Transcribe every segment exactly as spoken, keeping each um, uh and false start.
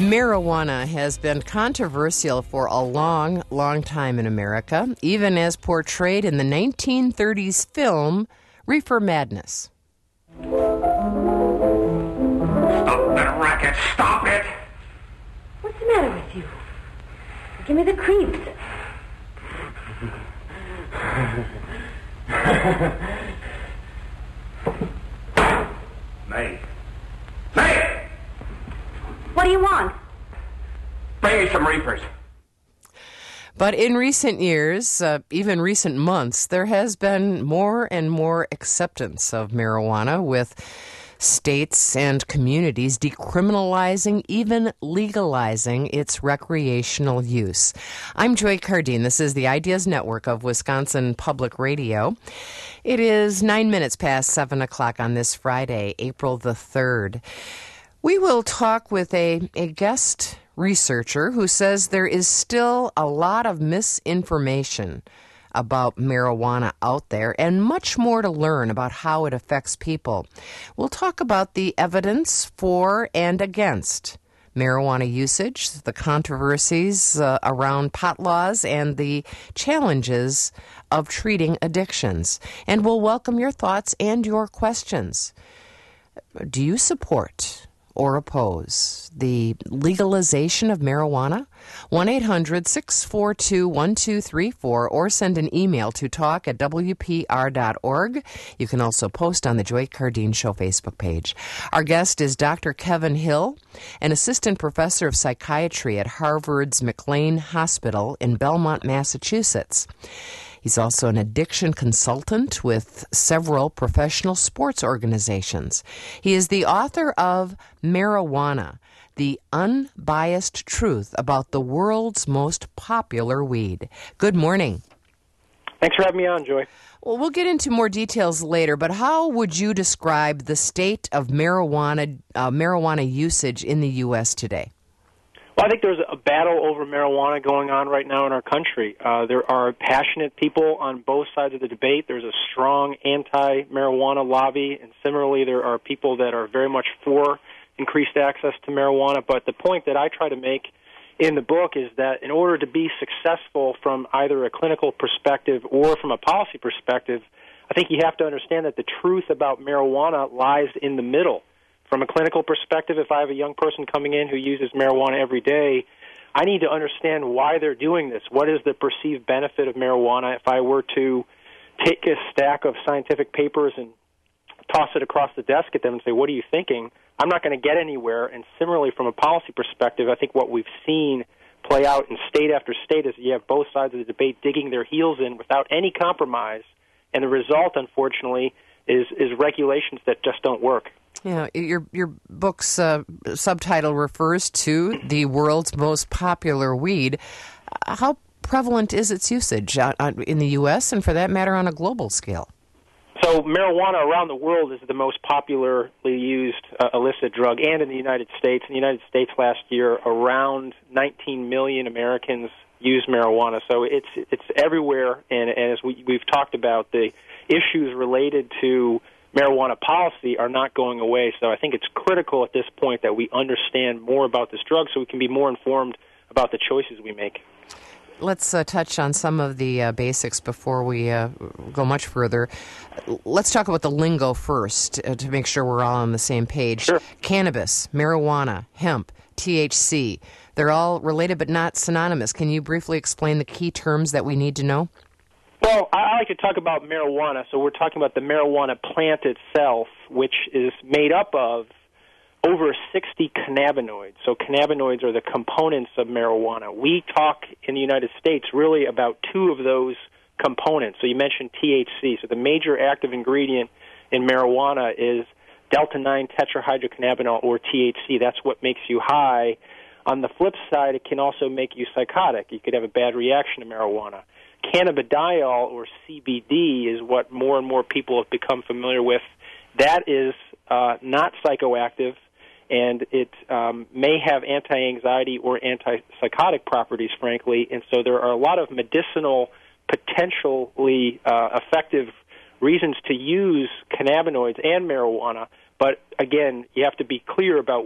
Marijuana has been controversial for a long, long time in America, even as portrayed in the nineteen thirties film Reefer Madness. Stop that racket! Stop it! What's the matter with you? Give me the creeps. May. May! What do you want? Bring me some reapers. But in recent years, uh, even recent months, there has been more and more acceptance of marijuana, with states and communities decriminalizing, even legalizing its recreational use. I'm Joy Cardine. This is the Ideas Network of Wisconsin Public Radio. It is nine minutes past seven o'clock on this Friday, April the third. We will talk with a, a guest researcher who says there is still a lot of misinformation about marijuana out there and much more to learn about how it affects people. We'll talk about the evidence for and against marijuana usage, the controversies uh, around pot laws, and the challenges of treating addictions. And we'll welcome your thoughts and your questions. Do you support or oppose the legalization of marijuana? one eight hundred six four two one two three four, or send an email to talk at w p r dot org. You can also post on the Joy Cardine Show Facebook page. Our guest is Doctor Kevin Hill, an assistant professor of psychiatry at Harvard's McLean Hospital in Belmont, Massachusetts. He's also an addiction consultant with several professional sports organizations. He is the author of Marijuana: The Unbiased Truth About the World's Most Popular Weed. Good morning. Thanks for having me on, Joy. Well, we'll get into more details later, but how would you describe the state of marijuana uh, marijuana usage in the U S today? Well, I think there's a battle over marijuana going on right now in our country. Uh, there are passionate people on both sides of the debate. There's a strong anti-marijuana lobby, and similarly there are people that are very much for increased access to marijuana. But the point that I try to make in the book is that in order to be successful from either a clinical perspective or from a policy perspective, I think you have to understand that the truth about marijuana lies in the middle. From a clinical perspective, if I have a young person coming in who uses marijuana every day, I need to understand why they're doing this. What is the perceived benefit of marijuana? If I were to take a stack of scientific papers and toss it across the desk at them and say, what are you thinking? I'm not going to get anywhere. And similarly, from a policy perspective, I think what we've seen play out in state after state is you have both sides of the debate digging their heels in without any compromise. And the result, unfortunately, is, is regulations that just don't work. Yeah, your your book's uh, subtitle refers to the world's most popular weed. How prevalent is its usage uh, in the U S and, for that matter, on a global scale? So marijuana around the world is the most popularly used uh, illicit drug, and in the United States. In the United States last year, around nineteen million Americans use marijuana. So it's it's everywhere, and, and as we, we've talked about, the issues related to marijuana policy are not going away. So I think it's critical at this point that we understand more about this drug so we can be more informed about the choices we make. Let's uh, touch on some of the uh, basics before we uh, go much further. Let's talk about the lingo first uh, to make sure we're all on the same page. Sure. Cannabis, marijuana, hemp, T H C, they're all related but not synonymous. Can you briefly explain the key terms that we need to know? Well, I like to talk about marijuana. So we're talking about the marijuana plant itself, which is made up of over sixty cannabinoids. So cannabinoids are the components of marijuana. We talk in the United States really about two of those components. So you mentioned T H C. So the major active ingredient in marijuana is delta nine tetrahydrocannabinol, or T H C. That's what makes you high. On the flip side, it can also make you psychotic. You could have a bad reaction to marijuana. Cannabidiol, or C B D, is what more and more people have become familiar with. That is uh, not psychoactive, and it um, may have anti-anxiety or antipsychotic properties, frankly, and so there are a lot of medicinal, potentially uh, effective reasons to use cannabinoids and marijuana, but again, you have to be clear about which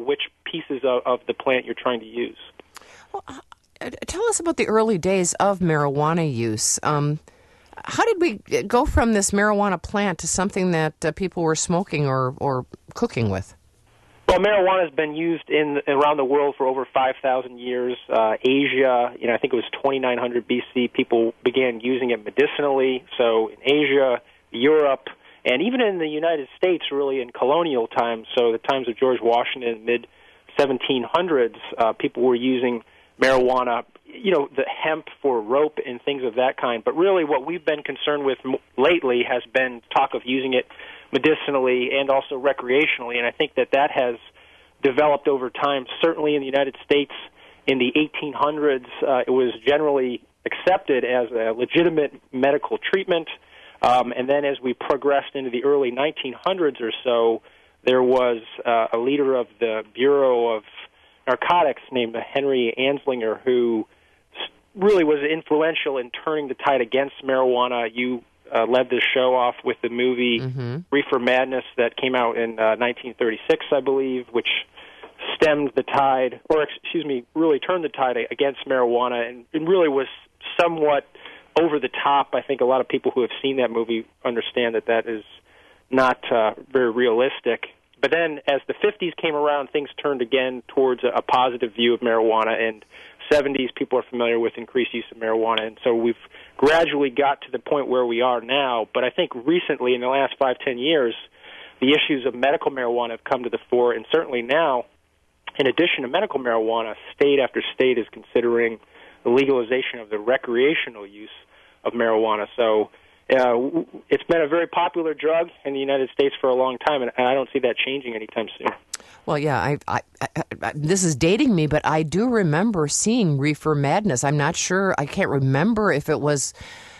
pieces of, of the plant you're trying to use. Well, uh, tell us about the early days of marijuana use. Um, how did we go from this marijuana plant to something that uh, people were smoking or, or cooking with? Well, marijuana has been used in around the world for over five thousand years. Uh, Asia, you know, I think it was twenty-nine hundred B C, people began using it medicinally. So in Asia, Europe, and even in the United States, really in colonial times, so the times of George Washington, mid seventeen hundreds, uh, people were using marijuana, you know, the hemp for rope and things of that kind. But really what we've been concerned with m- lately has been talk of using it medicinally and also recreationally, and I think that that has developed over time. Certainly in the United States in the eighteen hundreds, uh, it was generally accepted as a legitimate medical treatment, um, and then as we progressed into the early nineteen hundreds or so, there was uh, a leader of the Bureau of Narcotics named Henry Anslinger who really was influential in turning the tide against marijuana. You Uh, led this show off with the movie mm-hmm. Reefer Madness that came out in uh, nineteen thirty-six, I believe, which stemmed the tide, or excuse me, really turned the tide against marijuana, and, and really was somewhat over the top. I think a lot of people who have seen that movie understand that that is not uh, very realistic. But then as the fifties came around, things turned again towards a, a positive view of marijuana, and seventies, people are familiar with increased use of marijuana, and so we've gradually got to the point where we are now. But I think recently, in the last five, ten years, the issues of medical marijuana have come to the fore, and certainly now, in addition to medical marijuana, state after state is considering the legalization of the recreational use of marijuana. So uh, it's been a very popular drug in the United States for a long time, and I don't see that changing anytime soon. Well, yeah, I, I, I, I, this is dating me, but I do remember seeing Reefer Madness. I'm not sure. I can't remember if it was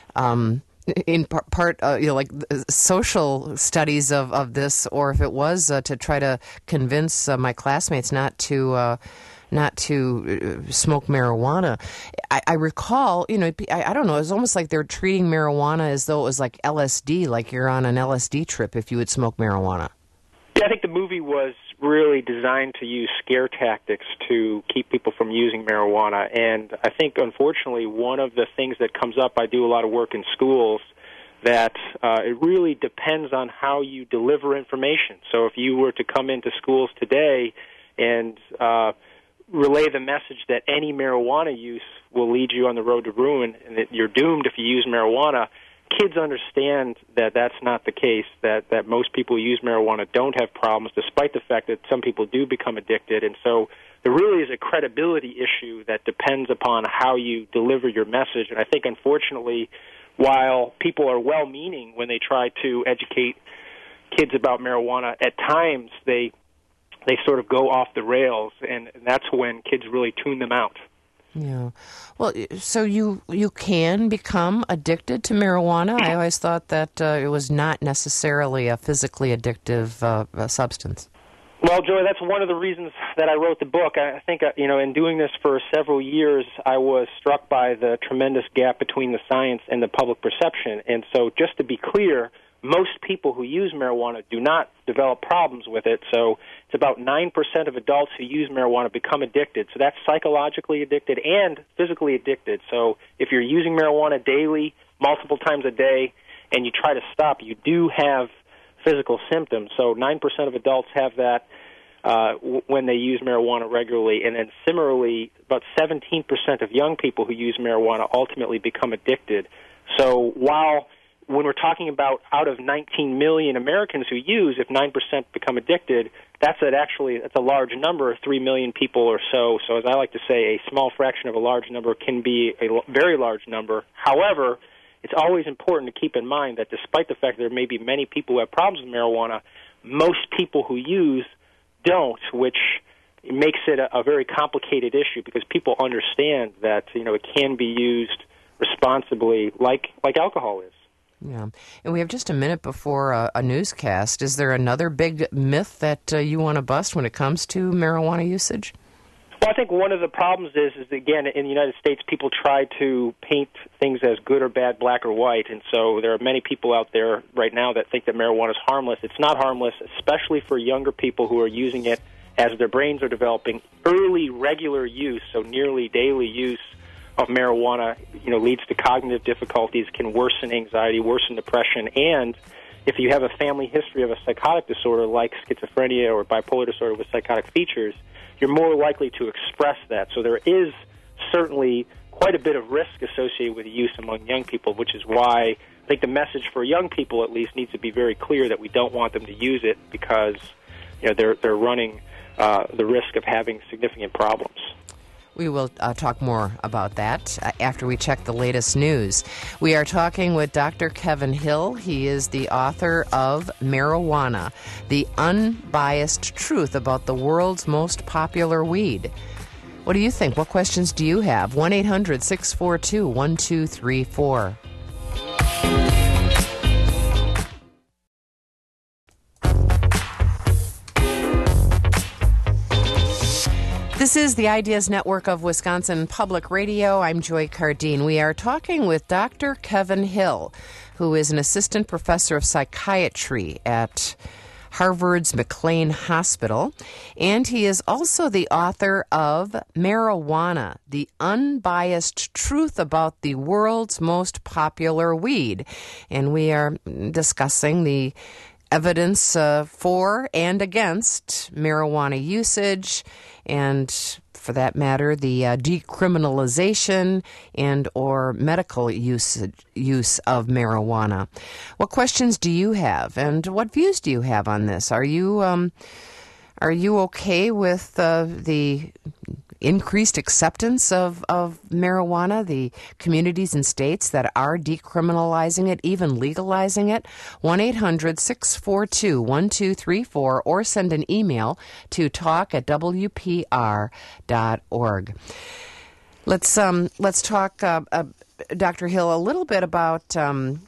um, in part, part uh, you know, like social studies of, of this, or if it was uh, to try to convince uh, my classmates not to uh, not to uh, smoke marijuana. I, I recall, you know, I, I don't know. It was almost like they're treating marijuana as though it was like L S D, like you're on an L S D trip if you would smoke marijuana. Yeah, I think the movie was really designed to use scare tactics to keep people from using marijuana. And I think, unfortunately, one of the things that comes up, I do a lot of work in schools, that uh, it really depends on how you deliver information. So if you were to come into schools today and uh, relay the message that any marijuana use will lead you on the road to ruin and that you're doomed if you use marijuana, kids understand that that's not the case, that, that most people who use marijuana don't have problems, despite the fact that some people do become addicted. And so there really is a credibility issue that depends upon how you deliver your message. And I think, unfortunately, while people are well-meaning when they try to educate kids about marijuana, at times they they sort of go off the rails, and, and that's when kids really tune them out. Yeah. Well, so you you can become addicted to marijuana? I always thought that uh, it was not necessarily a physically addictive uh, substance. Well, Joy, that's one of the reasons that I wrote the book. I think, uh, you know, in doing this for several years, I was struck by the tremendous gap between the science and the public perception. And so just to be clear, most people who use marijuana do not develop problems with it. So it's about nine percent of adults who use marijuana become addicted. So that's psychologically addicted and physically addicted. So if you're using marijuana daily, multiple times a day, and you try to stop, you do have physical symptoms. So nine percent of adults have that uh, w- when they use marijuana regularly. And then similarly, about seventeen percent of young people who use marijuana ultimately become addicted. So while when we're talking about out of nineteen million Americans who use, if nine percent become addicted, that's an actually that's a large number, three million people or so. So as I like to say, a small fraction of a large number can be a l- very large number. However, it's always important to keep in mind that despite the fact that there may be many people who have problems with marijuana, most people who use don't, which makes it a, a very complicated issue because people understand that, you know, it can be used responsibly like like alcohol is. Yeah, and we have just a minute before a, a newscast. Is there another big myth that uh, you want to bust when it comes to marijuana usage? Well, I think one of the problems is, is again, in the United States, people try to paint things as good or bad, black or white, and so there are many people out there right now that think that marijuana is harmless. It's not harmless, especially for younger people who are using it as their brains are developing. Early regular use, so nearly daily use of marijuana, you know, leads to cognitive difficulties, can worsen anxiety, worsen depression, and if you have a family history of a psychotic disorder like schizophrenia or bipolar disorder with psychotic features, you're more likely to express that. So there is certainly quite a bit of risk associated with the use among young people, which is why I think the message for young people at least needs to be very clear that we don't want them to use it because, you know, they're they're running uh, the risk of having significant problems. We will uh, talk more about that uh, after we check the latest news. We are talking with Doctor Kevin Hill. He is the author of Marijuana, the Unbiased Truth About the World's Most Popular Weed. What do you think? What questions do you have? one eight hundred six four two one two three four. This is the Ideas Network of Wisconsin Public Radio. I'm Joy Cardine. We are talking with Doctor Kevin Hill, who is an assistant professor of psychiatry at Harvard's McLean Hospital, and he is also the author of Marijuana, the Unbiased Truth About the World's Most Popular Weed. And we are discussing the evidence uh, for and against marijuana usage, and for that matter, the uh, decriminalization and or medical use, use of marijuana. What questions do you have, and what views do you have on this? Are you um, are you okay with uh, the increased acceptance of, of marijuana, the communities and states that are decriminalizing it, even legalizing it? one eight hundred six four two one two three four, or send an email to talk at w p r dot org. Let's um let's talk, uh, uh, Doctor Hill, a little bit about um,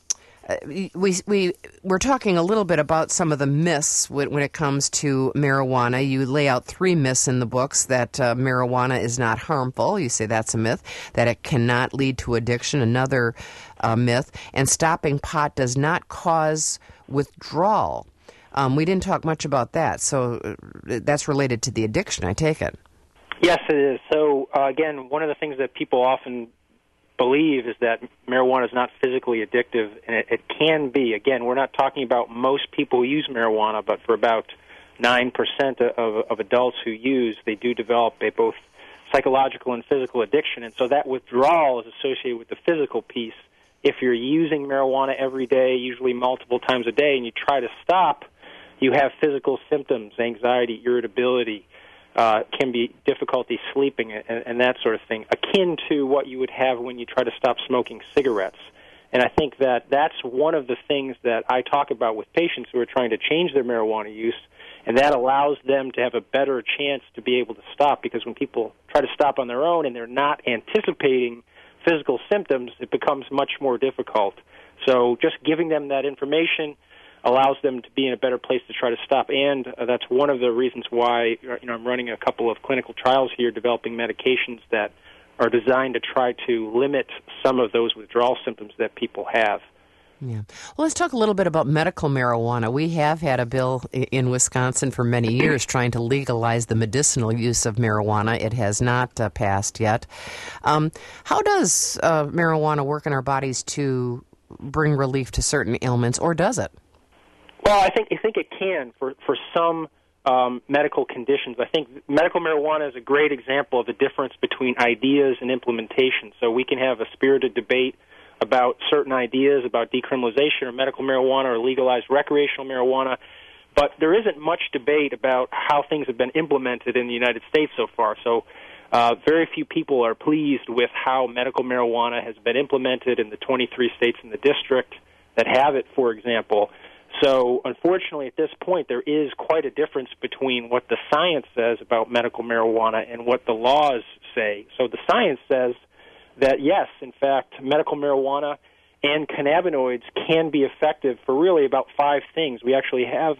we we we're talking a little bit about some of the myths when, when it comes to marijuana. You lay out three myths in the books: that uh, marijuana is not harmful. You say that's a myth. That it cannot lead to addiction. Another uh, myth. And stopping pot does not cause withdrawal. Um, we didn't talk much about that. So uh, that's related to the addiction, I take it. Yes, it is. So uh, again, one of the things that people often believe is that marijuana is not physically addictive, and it, it can be. Again, we're not talking about most people who use marijuana, but for about nine percent of, of adults who use, they do develop a both psychological and physical addiction, and so that withdrawal is associated with the physical piece. If you're using marijuana every day, usually multiple times a day, and you try to stop, you have physical symptoms, anxiety, irritability, Uh, can be difficulty sleeping and, and that sort of thing, akin to what you would have when you try to stop smoking cigarettes. And I think that that's one of the things that I talk about with patients who are trying to change their marijuana use, and that allows them to have a better chance to be able to stop, because when people try to stop on their own and they're not anticipating physical symptoms, it becomes much more difficult. So just giving them that information allows them to be in a better place to try to stop, and uh, that's one of the reasons why, you know, I'm running a couple of clinical trials here developing medications that are designed to try to limit some of those withdrawal symptoms that people have. Yeah. Well, let's talk a little bit about medical marijuana. We have had a bill in Wisconsin for many years trying to legalize the medicinal use of marijuana. It has not uh, passed yet. Um, how does uh, marijuana work in our bodies to bring relief to certain ailments, or does it? Well, I think I think it can for for some um, medical conditions. I think medical marijuana is a great example of the difference between ideas and implementation. So we can have a spirited debate about certain ideas about decriminalization or medical marijuana or legalized recreational marijuana, but there isn't much debate about how things have been implemented in the United States so far. So uh, very few people are pleased with how medical marijuana has been implemented in the twenty-three states in the district that have it, for example. So, unfortunately, at this point, there is quite a difference between what the science says about medical marijuana and what the laws say. So the science says that, yes, in fact, medical marijuana and cannabinoids can be effective for really about five things. We actually have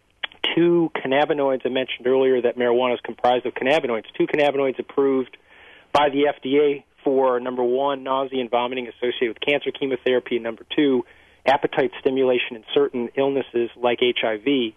two cannabinoids I mentioned earlier that marijuana is comprised of cannabinoids, two cannabinoids approved by the F D A for, number one, nausea and vomiting associated with cancer chemotherapy, and number two, appetite stimulation in certain illnesses like H I V.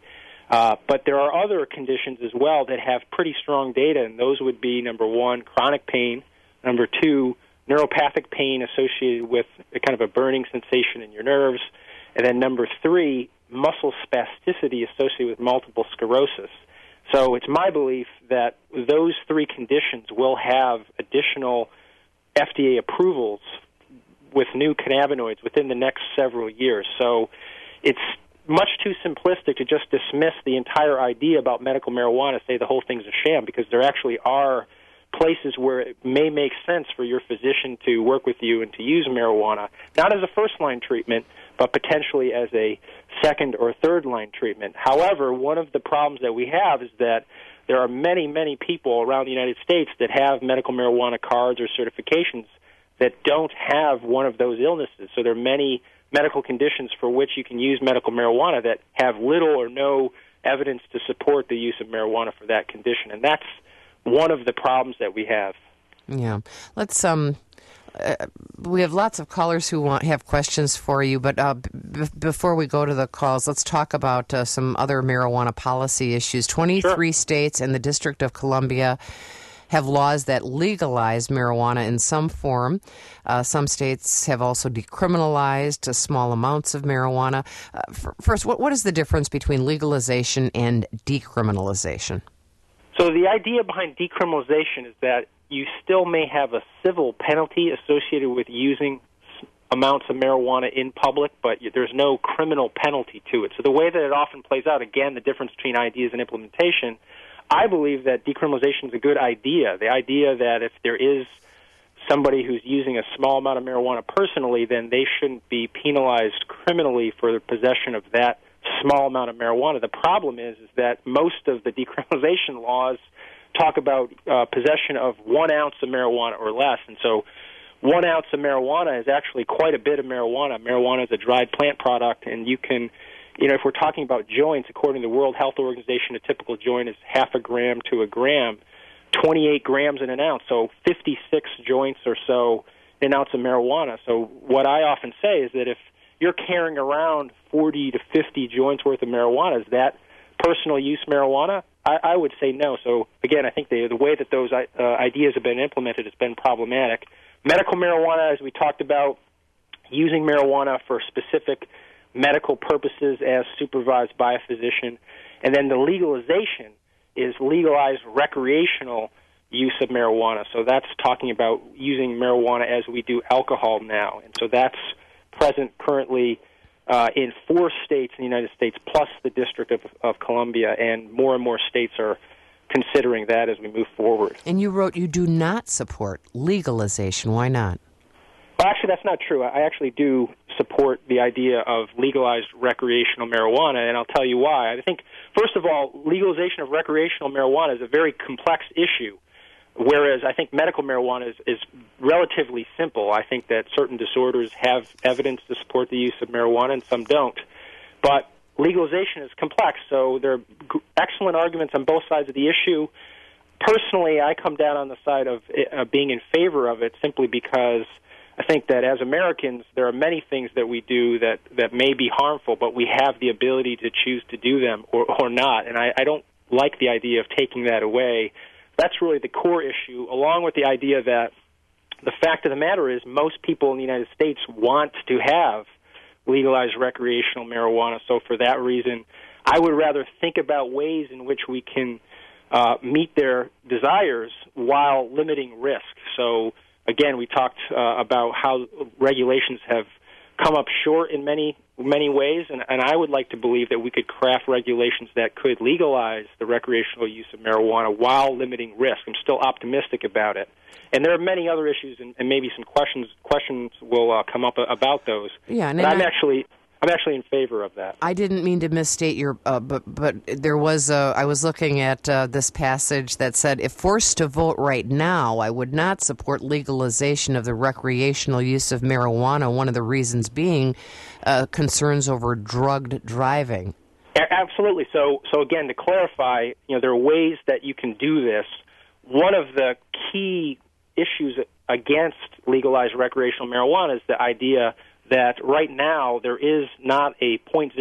Uh, but there are other conditions as well that have pretty strong data, and those would be, number one, chronic pain, number two, neuropathic pain associated with a kind of a burning sensation in your nerves, and then number three, muscle spasticity associated with multiple sclerosis. So it's my belief that those three conditions will have additional F D A approvals with new cannabinoids within the next several years. So it's much too simplistic to just dismiss the entire idea about medical marijuana, say the whole thing's a sham, because there actually are places where it may make sense for your physician to work with you and to use marijuana, not as a first-line treatment, but potentially as a second or third-line treatment. However, one of the problems that we have is that there are many, many people around the United States that have medical marijuana cards or certifications that don't have one of those illnesses. So there are many medical conditions for which you can use medical marijuana that have little or no evidence to support the use of marijuana for that condition. And that's one of the problems that we have. Yeah. Let's, um, uh, we have lots of callers who want have questions for you, but uh, b- before we go to the calls, let's talk about uh, some other marijuana policy issues. twenty-three Sure. states and the District of Columbia have laws that legalize marijuana in some form. Uh, some states have also decriminalized uh, small amounts of marijuana. Uh, f- first, what, what is the difference between legalization and decriminalization? So the idea behind decriminalization is that you still may have a civil penalty associated with using s- amounts of marijuana in public, but y- there's no criminal penalty to it. So the way that it often plays out, again, the difference between ideas and implementation, I believe that decriminalization is a good idea. The idea that if there is somebody who's using a small amount of marijuana personally, then they shouldn't be penalized criminally for the possession of that small amount of marijuana. The problem is, is that most of the decriminalization laws talk about uh, possession of one ounce of marijuana or less, and so one ounce of marijuana is actually quite a bit of marijuana. Marijuana is a dried plant product, and you can, you know, if we're talking about joints, according to the World Health Organization, a typical joint is half a gram to a gram, twenty-eight grams in an ounce, so fifty-six joints or so in an ounce of marijuana. So what I often say is that if you're carrying around forty to fifty joints worth of marijuana, is that personal use marijuana? I, I would say no. So, again, I think the, the way that those uh, ideas have been implemented has been problematic. Medical marijuana, as we talked about, using marijuana for specific medical purposes as supervised by a physician. And then the legalization is legalized recreational use of marijuana. So that's talking about using marijuana as we do alcohol now. And so that's present currently uh, in four states in the United States, plus the District of, of Columbia, and more and more states are considering that as we move forward. And you wrote you do not support legalization. Why not? Well, actually, that's not true. I actually do support the idea of legalized recreational marijuana, and I'll tell you why. I think, first of all, legalization of recreational marijuana is a very complex issue, whereas I think medical marijuana is, is relatively simple. I think that certain disorders have evidence to support the use of marijuana and some don't. But legalization is complex, so there are g- excellent arguments on both sides of the issue. Personally, I come down on the side of uh, being in favor of it simply because I think that as Americans, there are many things that we do that, that may be harmful, but we have the ability to choose to do them or, or not. And I, I don't like the idea of taking that away. That's really the core issue, along with the idea that the fact of the matter is most people in the United States want to have legalized recreational marijuana. So for that reason, I would rather think about ways in which we can uh, meet their desires while limiting risk. So again, we talked uh, about how regulations have come up short in many many ways, and, and I would like to believe that we could craft regulations that could legalize the recreational use of marijuana while limiting risk. I'm still optimistic about it. And there are many other issues, and, and maybe some questions questions will uh, come up about those. Yeah, and but I'm I, actually I'm actually in favor of that. I didn't mean to misstate your, uh, but but there was a, I was looking at uh, this passage that said, if forced to vote right now, I would not support legalization of the recreational use of marijuana, one of the reasons being uh, concerns over drugged driving. A- absolutely. So, so again, to clarify, you know, there are ways that you can do this. One of the key issues against legalized recreational marijuana is the idea that right now there is not a point zero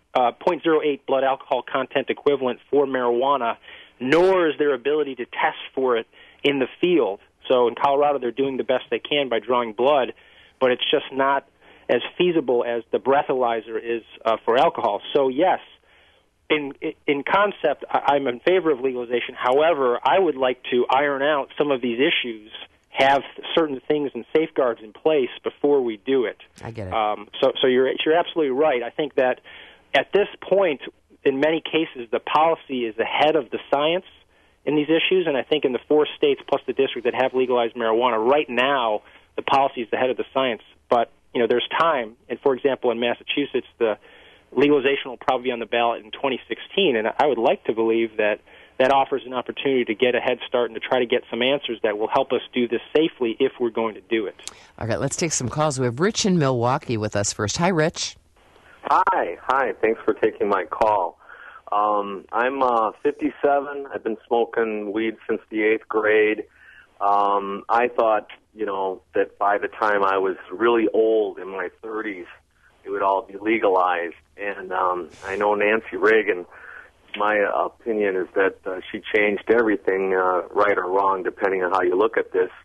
uh, zero point zero eight blood alcohol content equivalent for marijuana, nor is there ability to test for it in the field. So in Colorado, they're doing the best they can by drawing blood, but it's just not as feasible as the breathalyzer is uh, for alcohol. So yes, in in concept, I'm in favor of legalization. However, I would like to iron out some of these issues, have certain things and safeguards in place before we do it. I get it. Um, so so you're you're absolutely right. I think that at this point, in many cases, the policy is ahead of the science in these issues, and I think in the four states plus the district that have legalized marijuana, right now the policy is ahead of the science. But, you know, there's time, and for example, in Massachusetts, the legalization will probably be on the ballot in twenty sixteen, and I would like to believe that that offers an opportunity to get a head start and to try to get some answers that will help us do this safely if we're going to do it. All right, let's take some calls. We have Rich in Milwaukee with us first. Hi, Rich. Hi, hi. Thanks for taking my call. Um, I'm uh, fifty-seven. I've been smoking weed since the eighth grade. Um, I thought, you know, that by the time I was really old, in my thirties, it would all be legalized. And um, I know Nancy Reagan, my opinion is that uh, she changed everything, uh, right or wrong, depending on how you look at this.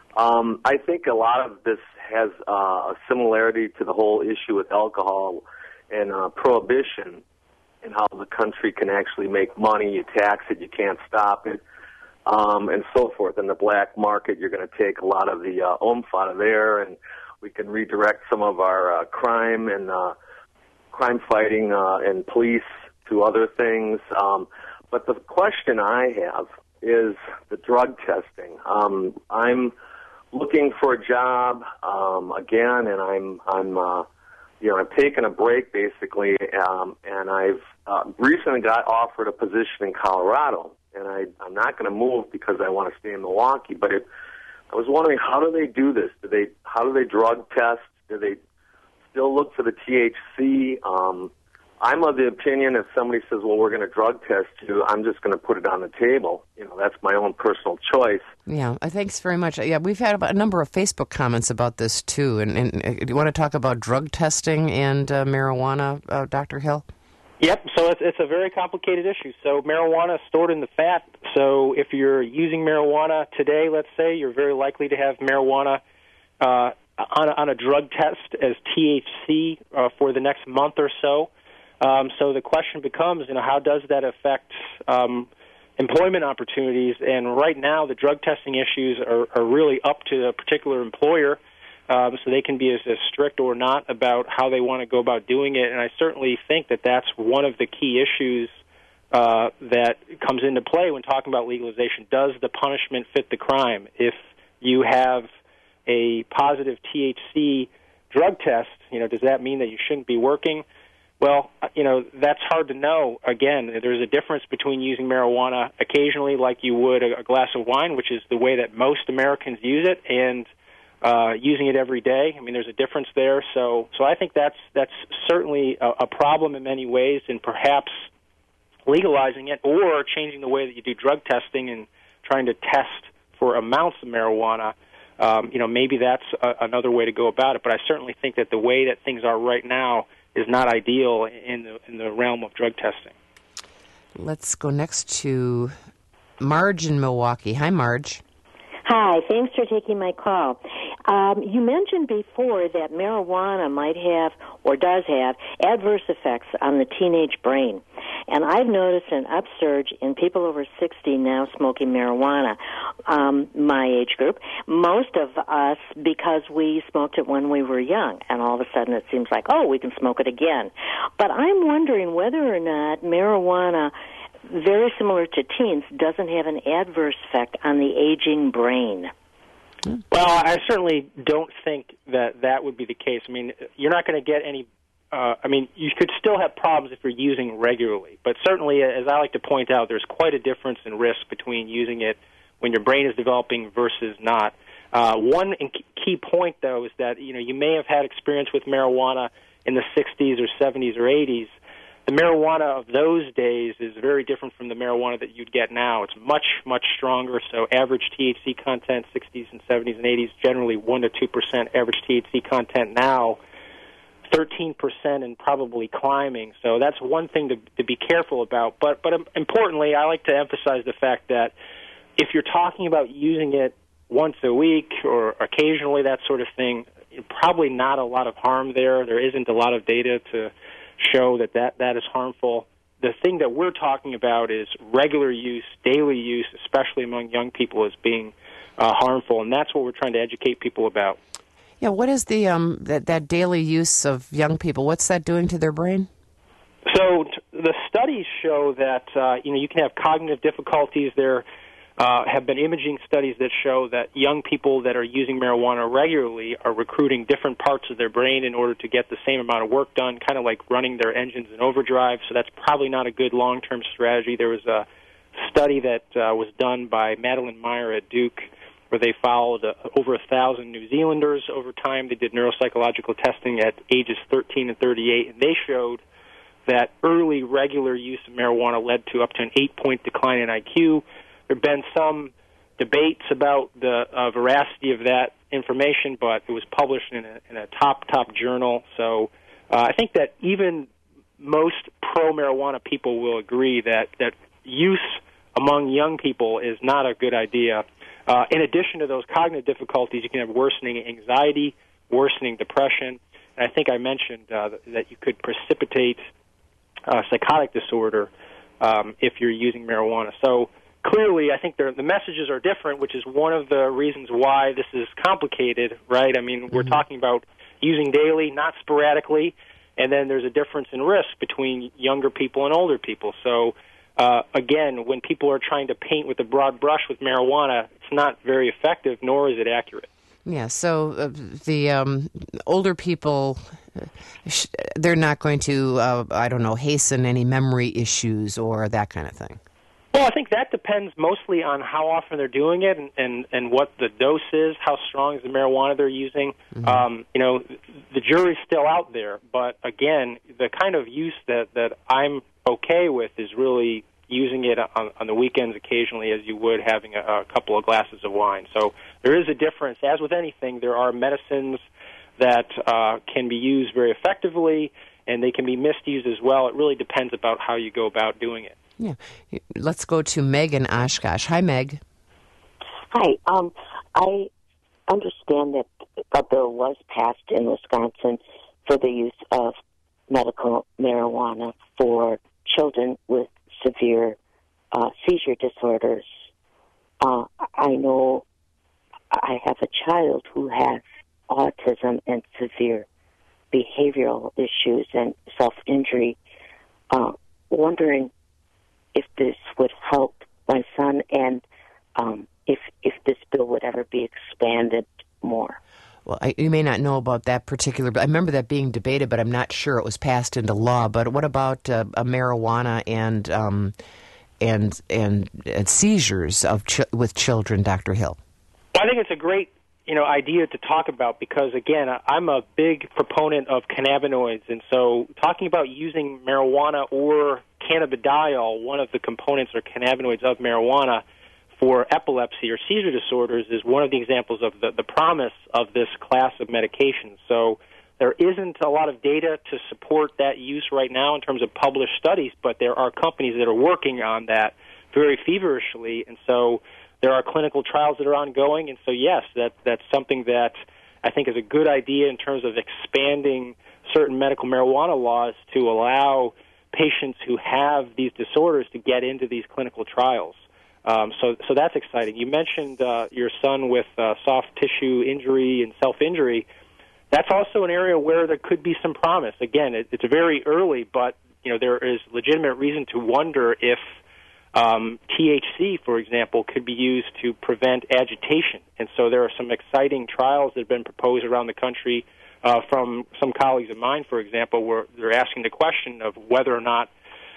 Um, I think a lot of this has uh, a similarity to the whole issue with alcohol and uh, prohibition, and how the country can actually make money. You tax it, you can't stop it, um, and so forth. In the black market, you're going to take a lot of the uh, oomph out of there, and we can redirect some of our uh, crime and uh, crime fighting uh, and police to other things. Um, but the question I have is the drug testing. Um, I'm looking for a job um, again, and I'm I'm. Uh, You know, I've taken a break, basically, um, and I've uh, recently got offered a position in Colorado, and I, I'm not going to move because I want to stay in Milwaukee. But it, I was wondering, how do they do this? Do they, how do they drug test? Do they still look for the T H C? Um, I'm of the opinion if somebody says, well, we're going to drug test you, I'm just going to put it on the table. You know, that's my own personal choice. Yeah, uh, thanks very much. Yeah, we've had a number of Facebook comments about this, too. And, and uh, do you want to talk about drug testing and uh, marijuana, uh, Doctor Hill? Yep, so it's, it's a very complicated issue. So marijuana is stored in the fat. So if you're using marijuana today, let's say, you're very likely to have marijuana uh, on, a, on a drug test as T H C uh, for the next month or so. Um, so the question becomes, you know, how does that affect um, employment opportunities? And right now, the drug testing issues are, are really up to a particular employer, um, so they can be as, as strict or not about how they want to go about doing it. And I certainly think that that's one of the key issues uh, that comes into play when talking about legalization. Does the punishment fit the crime? If you have a positive T H C drug test, you know, does that mean that you shouldn't be working? Well, you know, that's hard to know. Again, there's a difference between using marijuana occasionally like you would a, a glass of wine, which is the way that most Americans use it, and uh, using it every day. I mean, there's a difference there. So so I think that's that's certainly a, a problem in many ways, and perhaps legalizing it or changing the way that you do drug testing and trying to test for amounts of marijuana, um, you know, maybe that's a, another way to go about it. But I certainly think that the way that things are right now is not ideal in the in the realm of drug testing. Let's go next to Marge in Milwaukee. Hi, Marge. Hi, thanks for taking my call. Um, you mentioned before that marijuana might have, or does have, adverse effects on the teenage brain. And I've noticed an upsurge in people over sixty now smoking marijuana, um, my age group. Most of us, because we smoked it when we were young, and all of a sudden it seems like, oh, we can smoke it again. But I'm wondering whether or not marijuana, very similar to teens, doesn't have an adverse effect on the aging brain. Well, I certainly don't think that that would be the case. I mean, you're not going to get any, uh, I mean, you could still have problems if you're using regularly. But certainly, as I like to point out, there's quite a difference in risk between using it when your brain is developing versus not. Uh, one key point, though, is that, you know, you may have had experience with marijuana in the sixties or seventies or eighties. The marijuana of those days is very different from the marijuana that you'd get now. It's much, much stronger. So average T H C content, sixties and seventies and eighties, generally one to two percent average T H C content now. thirteen percent and probably climbing. So that's one thing to, to be careful about. But, but importantly, I like to emphasize the fact that if you're talking about using it once a week or occasionally, that sort of thing, probably not a lot of harm there. There isn't a lot of data to show that that, that is harmful. The thing that we're talking about is regular use, daily use, especially among young people, as being uh, harmful, and that's what we're trying to educate people about. Yeah, what is the um that, that daily use of young people? What's that doing to their brain? So t- the studies show that uh, you know you can have cognitive difficulties. There uh, have been imaging studies that show that young people that are using marijuana regularly are recruiting different parts of their brain in order to get the same amount of work done, kind of like running their engines in overdrive. So that's probably not a good long-term strategy. There was a study that uh, was done by Madeline Meyer at Duke, where they followed uh, over a thousand New Zealanders over time. They did neuropsychological testing at ages thirteen and thirty-eight, and they showed that early regular use of marijuana led to up to an eight-point decline in I Q. There have been some debates about the uh, veracity of that information, but it was published in a, in a top, top journal. So uh, I think that even most pro-marijuana people will agree that, that use among young people is not a good idea. Uh, in addition to those cognitive difficulties, you can have worsening anxiety, worsening depression, and I think I mentioned uh, that you could precipitate uh, psychotic disorder um, if you're using marijuana. So clearly, I think the messages are different, which is one of the reasons why this is complicated, right? I mean, mm-hmm. we're talking about using daily, not sporadically, and then there's a difference in risk between younger people and older people. So Uh, again, when people are trying to paint with a broad brush with marijuana, it's not very effective, nor is it accurate. Yeah, so uh, the um, older people, uh, sh- they're not going to, uh, I don't know, hasten any memory issues or that kind of thing. Well, I think that depends mostly on how often they're doing it and, and, and what the dose is, how strong is the marijuana they're using. Mm-hmm. Um, you know, the jury's still out there, but again, the kind of use that, that I'm okay with is really using it on, on the weekends occasionally as you would having a, a couple of glasses of wine. So there is a difference. As with anything, there are medicines that uh, can be used very effectively, and they can be misused as well. It really depends about how you go about doing it. Yeah. Let's go to Meg in Oshkosh. Hi, Meg. Hi. Um, I understand that a bill was passed in Wisconsin for the use of medical marijuana for children with severe uh, seizure disorders. Uh, I know I have a child who has autism and severe behavioral issues and self-injury. Uh, wondering if this would help my son and um, if if this bill would ever be expanded more. Well, I, you may not know about that particular, but I remember that being debated, but I'm not sure it was passed into law. But what about uh, a marijuana and um, and, and and seizures of ch- with children, Doctor Hill? I think it's a great you know idea to talk about because again, I'm a big proponent of cannabinoids, and so talking about using marijuana or cannabidiol, one of the components or cannabinoids of marijuana, for epilepsy or seizure disorders is one of the examples of the, the promise of this class of medications. So there isn't a lot of data to support that use right now in terms of published studies, but there are companies that are working on that very feverishly, and so there are clinical trials that are ongoing, and so yes, that that's something that I think is a good idea in terms of expanding certain medical marijuana laws to allow patients who have these disorders to get into these clinical trials. Um, so, so that's exciting. You mentioned uh, your son with uh, soft tissue injury and self-injury. That's also an area where there could be some promise. Again, it, it's very early, but you know there is legitimate reason to wonder if um, T H C, for example, could be used to prevent agitation. And so there are some exciting trials that have been proposed around the country uh, from some colleagues of mine, for example, where they're asking the question of whether or not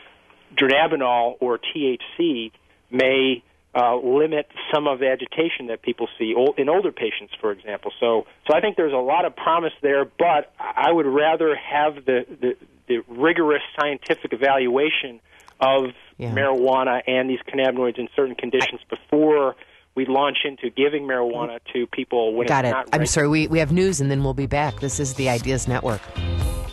dronabinol or T H C may uh, limit some of the agitation that people see in older patients, for example. So, so I think there's a lot of promise there, but I would rather have the, the, the rigorous scientific evaluation of yeah. marijuana and these cannabinoids in certain conditions before we launch into giving marijuana to people when Got it's it. not I'm right. sorry, we, we have news and then we'll be back. This is the Ideas Network.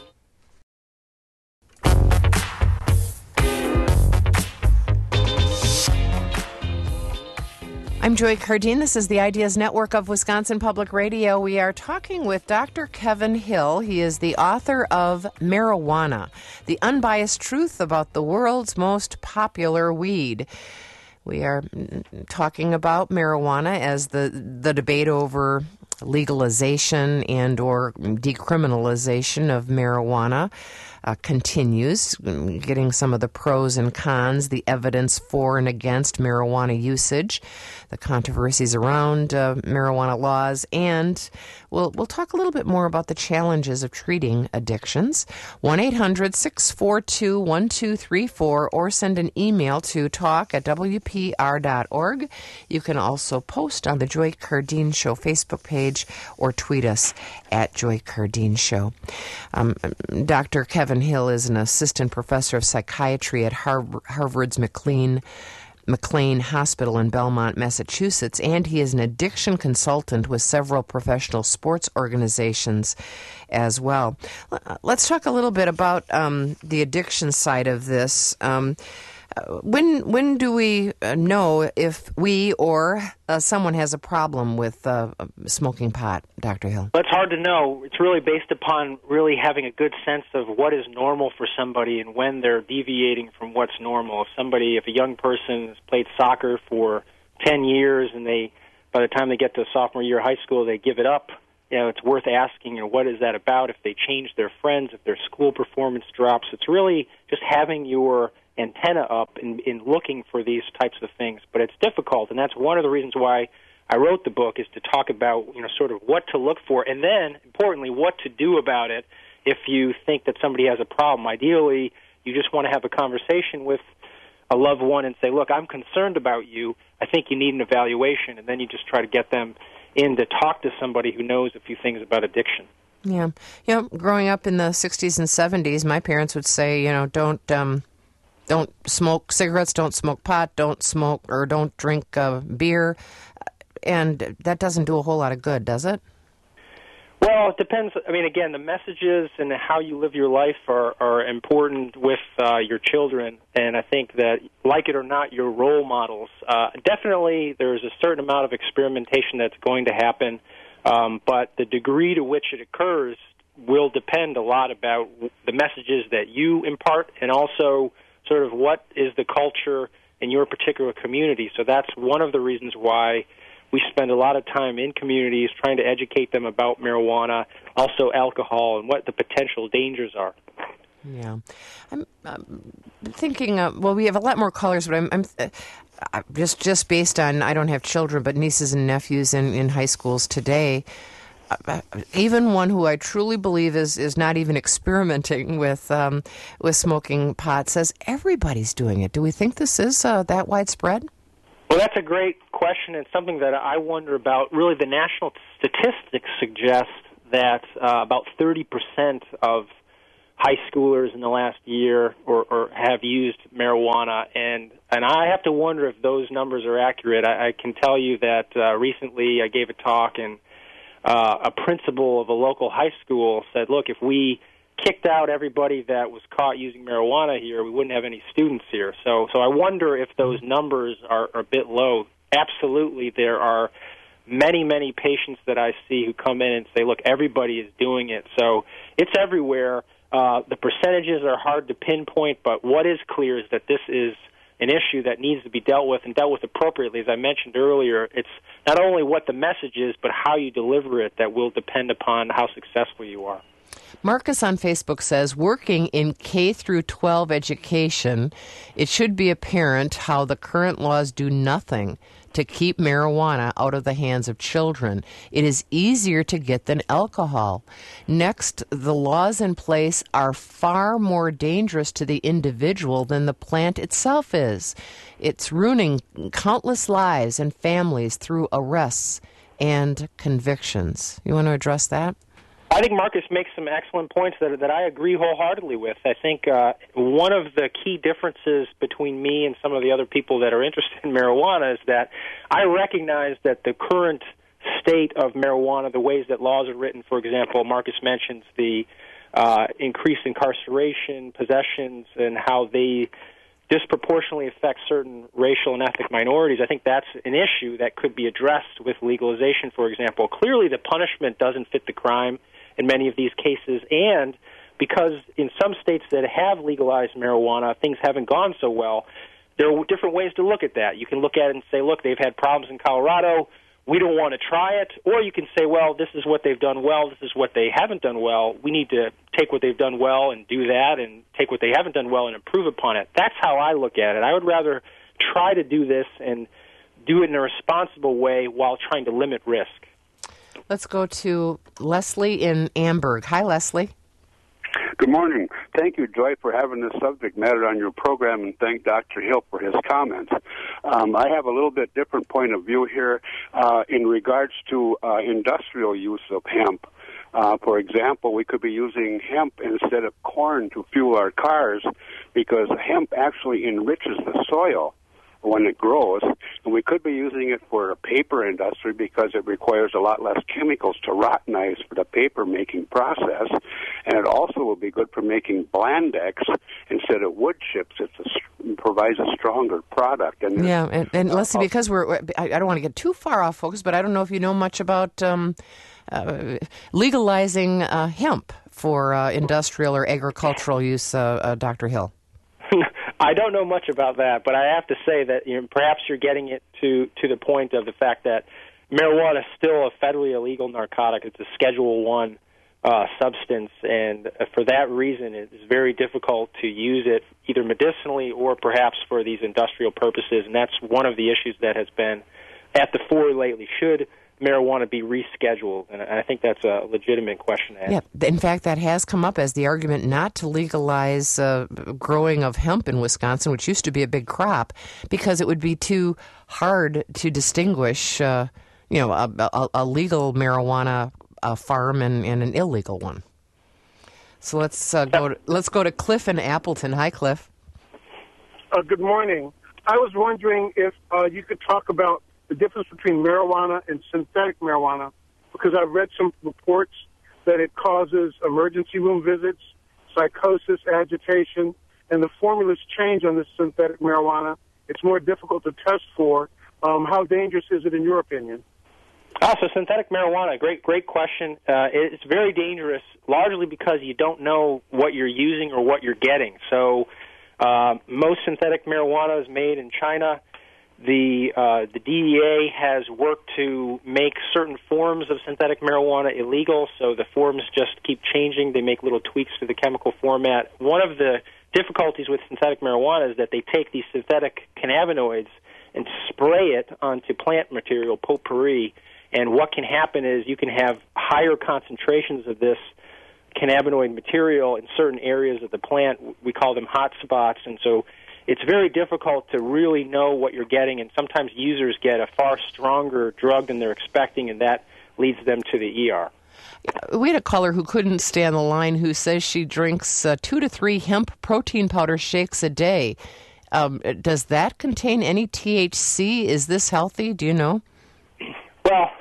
I'm Joy Cardine. This is the Ideas Network of Wisconsin Public Radio. We are talking with Doctor Kevin Hill. He is the author of Marijuana, the unbiased truth about the world's most popular weed. We are talking about marijuana as the, the debate over legalization and or decriminalization of marijuana uh, continues, getting some of the pros and cons, the evidence for and against marijuana usage, the controversies around uh, marijuana laws, and we'll we'll talk a little bit more about the challenges of treating addictions. one eight hundred six four two one two three four or send an email to talk at w p r dot org. You can also post on the Joy Cardine Show Facebook page or tweet us at Joy Cardine Show. Um, Doctor Kevin Hill is an assistant professor of psychiatry at Harvard, Harvard's McLean McLean Hospital in Belmont, Massachusetts, and he is an addiction consultant with several professional sports organizations as well. Let's talk a little bit about um, the addiction side of this. Um, when when do we know if we or uh, someone has a problem with uh, smoking pot, Doctor Hill? Well, it's hard to know. It's really based upon really having a good sense of what is normal for somebody and when they're deviating from what's normal. If somebody, if a young person has played soccer for ten years and they, by the time they get to sophomore year of high school, they give it up, you know, it's worth asking, you know, what is that about? If they change their friends, if their school performance drops, it's really just having your antenna up in, in looking for these types of things. But it's difficult, and that's one of the reasons why I wrote the book, is to talk about, you know, sort of what to look for, and then, importantly, what to do about it if you think that somebody has a problem. Ideally, you just want to have a conversation with a loved one and say, look, I'm concerned about you. I think you need an evaluation, and then you just try to get them in to talk to somebody who knows a few things about addiction. Yeah. You know, growing up in the sixties and seventies, my parents would say, you know, don't... Um, Don't smoke cigarettes, don't smoke pot, don't smoke or don't drink uh, beer. And that doesn't do a whole lot of good, does it? Well, it depends. I mean, again, the messages and how you live your life are, are important with uh, your children. And I think that, like it or not, your role models. Uh, definitely there's a certain amount of experimentation that's going to happen. Um, but the degree to which it occurs will depend a lot about the messages that you impart and also sort of what is the culture in your particular community. So that's one of the reasons why we spend a lot of time in communities trying to educate them about marijuana, also alcohol, and what the potential dangers are. Yeah. I'm, I'm thinking, uh, well, we have a lot more callers, but I'm, I'm uh, just just based on, I don't have children, but nieces and nephews in, in high schools today. Uh, even one who I truly believe is, is not even experimenting with um, with smoking pot says everybody's doing it. Do we think this is uh, that widespread? Well, that's a great question, and something that I wonder about. Really, the national statistics suggest that uh, about thirty percent of high schoolers in the last year or, or have used marijuana, and and I have to wonder if those numbers are accurate. I, I can tell you that uh, recently I gave a talk, and Uh, a principal of a local high school said, look, if we kicked out everybody that was caught using marijuana here, we wouldn't have any students here. So so I wonder if those numbers are, are a bit low. Absolutely, there are many, many patients that I see who come in and say, look, everybody is doing it. So it's everywhere. Uh, the percentages are hard to pinpoint, but what is clear is that this is an issue that needs to be dealt with and dealt with appropriately. As I mentioned earlier, it's not only what the message is, but how you deliver it that will depend upon how successful you are. Marcus on Facebook says, working in K through twelve education, it should be apparent how the current laws do nothing to keep marijuana out of the hands of children. It is easier to get than alcohol. Next, the laws in place are far more dangerous to the individual than the plant itself is. It's ruining countless lives and families through arrests and convictions. You want to address that? I think Marcus makes some excellent points that that I agree wholeheartedly with. I think uh, one of the key differences between me and some of the other people that are interested in marijuana is that I recognize that the current state of marijuana, the ways that laws are written, for example, Marcus mentions the uh, increased incarceration, possessions, and how they disproportionately affects certain racial and ethnic minorities, I think that's an issue that could be addressed with legalization, for example. Clearly, the punishment doesn't fit the crime in many of these cases, and because in some states that have legalized marijuana, things haven't gone so well, there are different ways to look at that. You can look at it and say, look, they've had problems in Colorado, we don't want to try it. Or you can say, well, this is what they've done well, this is what they haven't done well. We need to take what they've done well and do that, and take what they haven't done well and improve upon it. That's how I look at it. I would rather try to do this and do it in a responsible way while trying to limit risk. Let's go to Leslie in Amberg. Hi, Leslie. Good morning. Thank you, Joy, for having this subject matter on your program, and thank Doctor Hill for his comments. Um, I have a little bit different point of view here uh, in regards to uh, industrial use of hemp. Uh, for example, we could be using hemp instead of corn to fuel our cars because hemp actually enriches the soil when it grows, and we could be using it for the paper industry because it requires a lot less chemicals to rottenize for the paper making process, and it also will be good for making Blandex instead of wood chips. It's a, it provides a stronger product. And yeah, and, and uh, Leslie, because we're, I, I don't want to get too far off focus, but I don't know if you know much about um, uh, legalizing uh, hemp for uh, industrial or agricultural use, uh, uh, Doctor Hill. I don't know much about that, but I have to say that you know, perhaps you're getting it to, to the point of the fact that marijuana is still a federally illegal narcotic. It's a Schedule One uh, substance, and for that reason, it's very difficult to use it either medicinally or perhaps for these industrial purposes, and that's one of the issues that has been at the fore lately. Should marijuana be rescheduled? And I think that's a legitimate question to ask. Yeah, in fact, that has come up as the argument not to legalize uh, growing of hemp in Wisconsin, which used to be a big crop, because it would be too hard to distinguish, uh, you know, a, a, a legal marijuana uh, farm and, and an illegal one. So let's uh, go. To, let's go to Cliff in Appleton. Hi, Cliff. Uh, good morning. I was wondering if uh, you could talk about the difference between marijuana and synthetic marijuana, because I've read some reports that it causes emergency room visits, psychosis, agitation, and the formulas change on this synthetic marijuana. It's more difficult to test for. Um, how dangerous is it in your opinion? Ah, so synthetic marijuana, great, great question. Uh, it's very dangerous, largely because you don't know what you're using or what you're getting. So uh, most synthetic marijuana is made in China. The uh, the D E A has worked to make certain forms of synthetic marijuana illegal, so the forms just keep changing. They make little tweaks to the chemical format. One of the difficulties with synthetic marijuana is that they take these synthetic cannabinoids and spray it onto plant material, potpourri, and what can happen is you can have higher concentrations of this cannabinoid material in certain areas of the plant. We call them hot spots, and so it's very difficult to really know what you're getting, and sometimes users get a far stronger drug than they're expecting, and that leads them to the E R. We had a caller who couldn't stand the line who says she drinks uh, two to three hemp protein powder shakes a day. Um, does that contain any T H C? Is this healthy? Do you know? Well,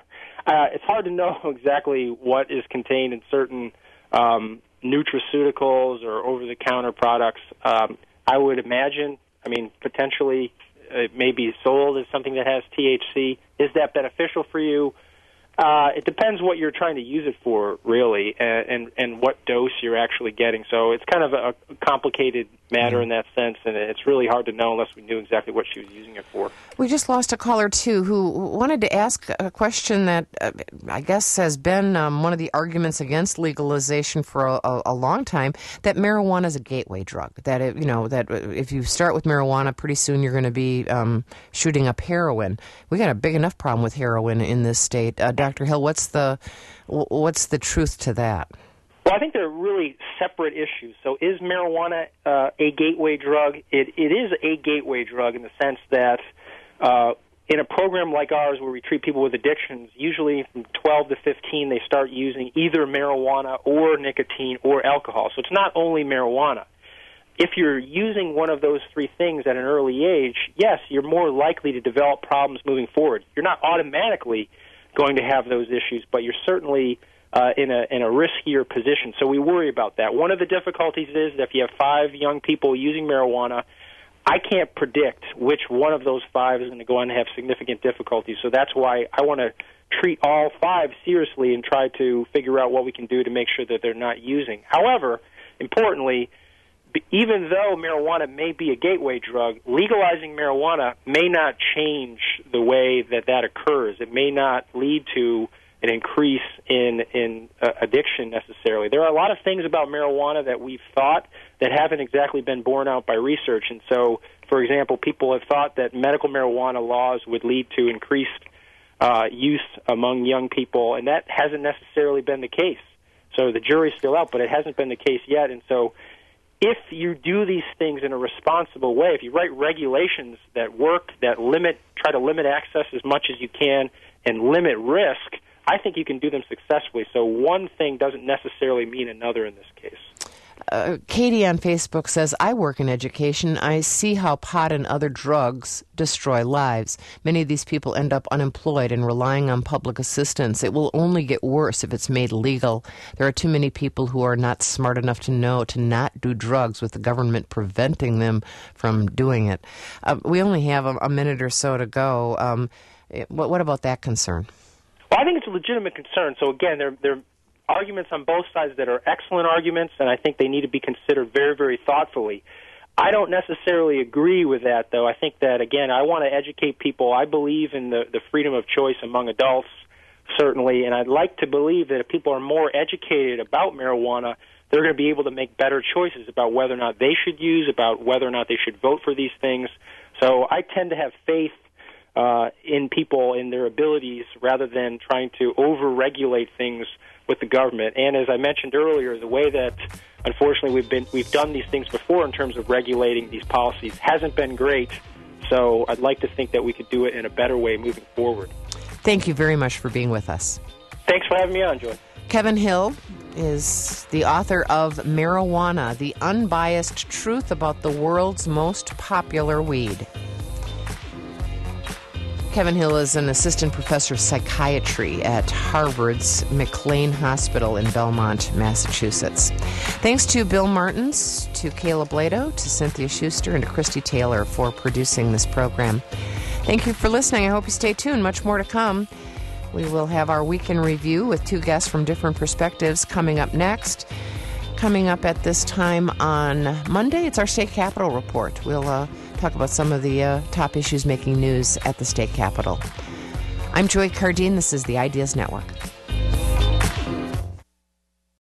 uh, it's hard to know exactly what is contained in certain um, nutraceuticals or over-the-counter products. Um, I would imagine, I mean, potentially it may be sold as something that has T H C. Is that beneficial for you? Uh, it depends what you're trying to use it for, really, and, and, and what dose you're actually getting. So it's kind of a, a complicated matter in that sense, and it's really hard to know unless we knew exactly what she was using it for. We just lost a caller, too, who wanted to ask a question that uh, I guess has been um, one of the arguments against legalization for a, a, a long time, that marijuana is a gateway drug, that, it, you know, that if you start with marijuana, pretty soon you're going to be um, shooting up heroin. We got a big enough problem with heroin in this state. Uh, Doctor Hill, what's the what's the truth to that? Well, I think they're really separate issues. So is marijuana uh, a gateway drug? It, it is a gateway drug in the sense that uh, in a program like ours where we treat people with addictions, usually from twelve to fifteen they start using either marijuana or nicotine or alcohol. So it's not only marijuana. If you're using one of those three things at an early age, yes, you're more likely to develop problems moving forward. You're not automatically going to have those issues, but you're certainly uh, in a in a riskier position. So we worry about that. One of the difficulties is that if you have five young people using marijuana, I can't predict which one of those five is going to go on to have significant difficulties. So that's why I want to treat all five seriously and try to figure out what we can do to make sure that they're not using. However, importantly, even though marijuana may be a gateway drug, legalizing marijuana may not change the way that that occurs. It may not lead to an increase in in uh, addiction necessarily. There are a lot of things about marijuana that we've thought that haven't exactly been borne out by research. And so, for example, people have thought that medical marijuana laws would lead to increased uh, use among young people, and that hasn't necessarily been the case. So the jury's still out, but it hasn't been the case yet. And so if you do these things in a responsible way, if you write regulations that work, that limit, try to limit access as much as you can and limit risk, I think you can do them successfully. So one thing doesn't necessarily mean another in this case. Uh, Katie on Facebook says, I work in education. I see how pot and other drugs destroy lives. Many of these people end up unemployed and relying on public assistance. It will only get worse if it's made legal. There are too many people who are not smart enough to know to not do drugs with the government preventing them from doing it. Uh, we only have a, a minute or so to go. Um, what, what about that concern? Well, I think it's a legitimate concern. So, again, there there are arguments on both sides that are excellent arguments, and I think they need to be considered very, very thoughtfully. I don't necessarily agree with that, though. I think that, again, I want to educate people. I believe in the, the freedom of choice among adults, certainly, and I'd like to believe that if people are more educated about marijuana, they're going to be able to make better choices about whether or not they should use, about whether or not they should vote for these things. So I tend to have faith Uh, in people, in their abilities, rather than trying to over-regulate things with the government. And as I mentioned earlier, the way that, unfortunately, we've been we've done these things before in terms of regulating these policies hasn't been great. So I'd like to think that we could do it in a better way moving forward. Thank you very much for being with us. Thanks for having me on, Joy. Kevin Hill is the author of Marijuana, the Unbiased Truth About the World's Most Popular Weed. Kevin Hill is an assistant professor of psychiatry at Harvard's McLean Hospital in Belmont, Massachusetts. Thanks to Bill Martins, to Caleb Lado, to Cynthia Schuster, and to Christy Taylor for producing this program. Thank you for listening. I hope you stay tuned. Much more to come. We will have our week in review with two guests from different perspectives coming up next. Coming up at this time on Monday, it's our State Capitol Report. We'll uh, talk about some of the uh, top issues making news at the State Capitol. I'm Joy Cardine. This is the Ideas Network.